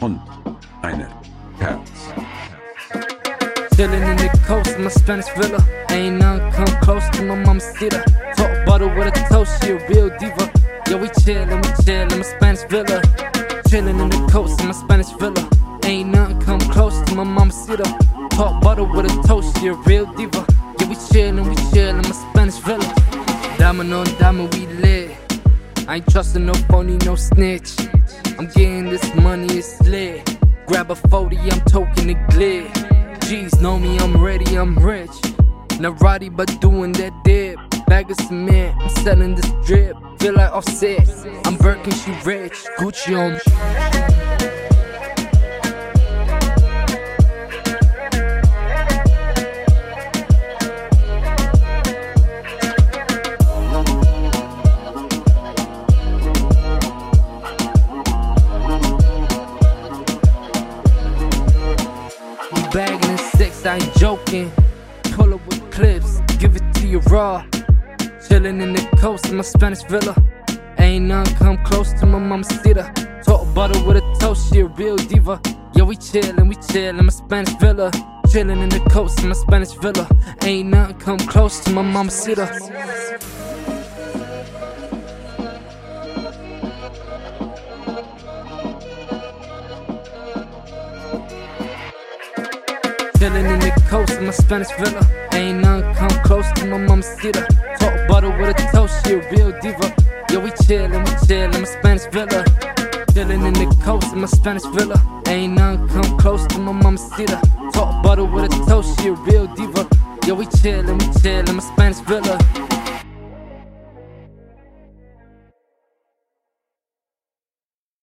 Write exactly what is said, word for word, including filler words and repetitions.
und eine Herz. Chillin' in the coast in my Spanish villa. Ain't none come close to my mama's cedar. Talk butter with a toast, she a real diva. Yo, we chillin', we chillin' in my Spanish villa. Chillin' in the coast in my Spanish villa. Ain't nothing come close to my mama's cedar. Talk butter with a toast, she a real diva. Yeah, we chillin', we chillin' in my Spanish villa. Diamond on diamond, we lit. I ain't trustin' no phony, no snitch. I'm getting this money, it's lit. Grab a forty, I'm toking the glid. G's know me, I'm ready, I'm rich. Not Roddy, but doing that dip. Bag of cement, I'm selling this drip. Feel like Offset, I'm Birkin, she rich. Gucci on me. Bagging in six, I ain't joking. Pull up with clips, give it to you raw. Chillin' in the coast in my Spanish villa. Ain't none come close to my mama's cedar. Talk butter with a toast, she a real diva. Yeah, we chillin', we chillin' in my Spanish villa. Chillin' in the coast in my Spanish villa. Ain't none come close to my mama's cedar. Chillin' in the coast in my Spanish villa. Ain't none come close to my mama's cedar. Talk butter with a toast, she a real diva. Yeah, we chillin', we chillin' in my Spanish villa. Chillin' in the coast in my Spanish villa. Ain't none come close to my mama's cedar. Talk butter with a toast, she a real diva. Yeah, we chillin', we chillin' in my Spanish villa.